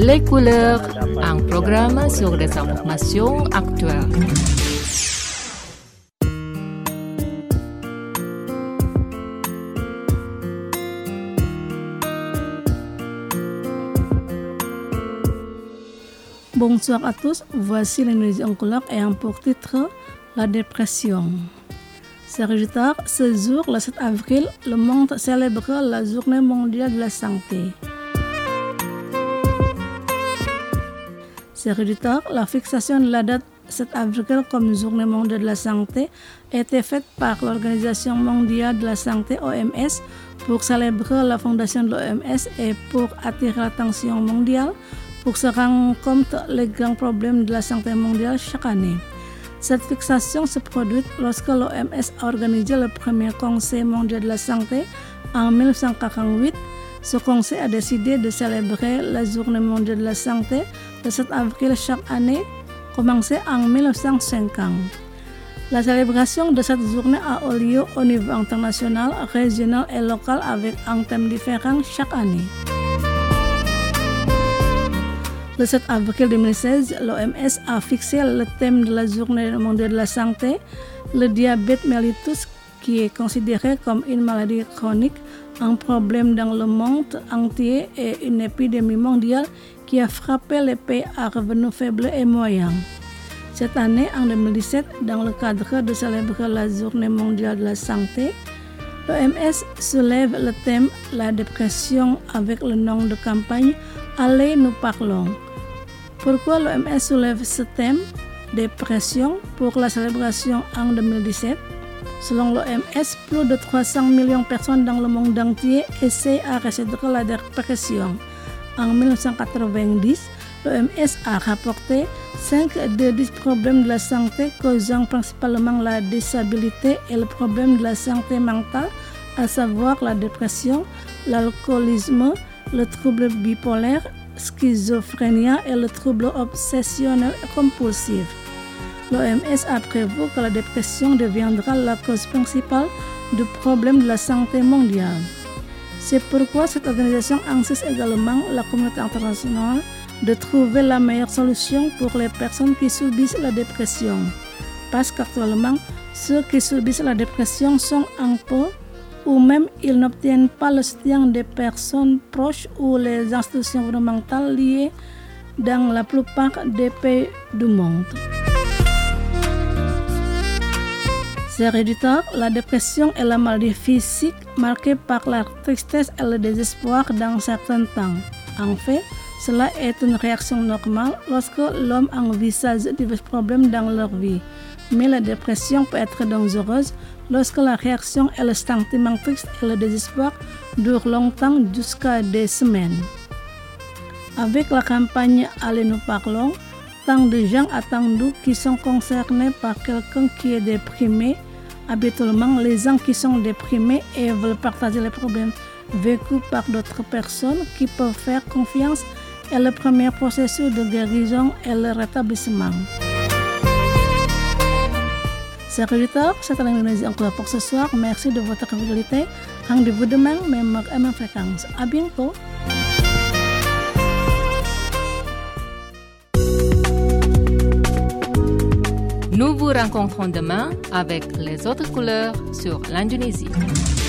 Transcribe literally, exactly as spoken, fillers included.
Les couleurs, un programme sur les informations actuelles. Bonsoir à tous, voici l'Indonésie en couleur ayant pour titre la dépression. Sagittaire, ce jour, le sept avril, le monde célèbre la journée mondiale de la santé. Sagittaire, la fixation de la date sept avril comme journée mondiale de la santé a été faite par l'Organisation mondiale de la santé O M S pour célébrer la fondation de l'O M S et pour attirer l'attention mondiale pour se rendre compte des grands problèmes de la santé mondiale chaque année. Cette fixation se produit lorsque l'O M S a organisé le premier Conseil mondial de la santé en dix-neuf cent quarante-huit. Ce conseil a décidé de célébrer la journée mondiale de la santé le sept avril chaque année, commencé en dix-neuf cent cinquante. La célébration de cette journée a eu lieu au niveau international, régional et local avec un thème différent chaque année. Le sept avril deux mille seize, l'O M S a fixé le thème de la journée mondiale de la santé, le diabète mellitus, qui est considéré comme une maladie chronique, un problème dans le monde entier et une épidémie mondiale qui a frappé les pays à revenus faibles et moyens. Cette année, en deux mille dix-sept, dans le cadre de célébrer la journée mondiale de la santé, l'O M S soulève le thème « La dépression » avec le nom de campagne « Allez, nous parlons ». Pourquoi l'O M S soulève ce thème « Dépression » pour la célébration en deux mille dix-sept? Selon l'O M S, plus de trois cents millions de personnes dans le monde entier essaient à résoudre la dépression. En dix-neuf cent quatre-vingt-dix, l'O M S a rapporté cinq des dix problèmes de la santé causant principalement la disabilité et le problème de la santé mentale, à savoir la dépression, l'alcoolisme, le trouble bipolaire, schizophrénie et le trouble obsessionnel compulsif. L'O M S a prévu que la dépression deviendra la cause principale du problème de la santé mondiale. C'est pourquoi cette organisation insiste également la communauté internationale de trouver la meilleure solution pour les personnes qui subissent la dépression. Parce qu'actuellement, ceux qui subissent la dépression sont en peu ou même ils n'obtiennent pas le soutien des personnes proches ou les institutions gouvernementales liées dans la plupart des pays du monde. Sagittaire, la dépression est la maladie physique marquée par la tristesse et le désespoir dans certains temps. En fait, cela est une réaction normale lorsque l'homme envisage divers problèmes dans leur vie. Mais la dépression peut être dangereuse lorsque la réaction et le sentiment triste et le désespoir durent longtemps jusqu'à des semaines. Avec la campagne Allez, nous parlons, tant de gens attendus qui sont concernés par quelqu'un qui est déprimé. Habituellement, les gens qui sont déprimés et veulent partager les problèmes vécus par d'autres personnes qui peuvent faire confiance est le premier processus de guérison et le rétablissement. Sagittaire, c'est l'Indonésie en couleur pour ce soir. Merci de votre fidélité. Rendez-vous demain, même heure et même fréquence. À bientôt. Nous vous rencontrons demain avec les autres couleurs sur l'Indonésie.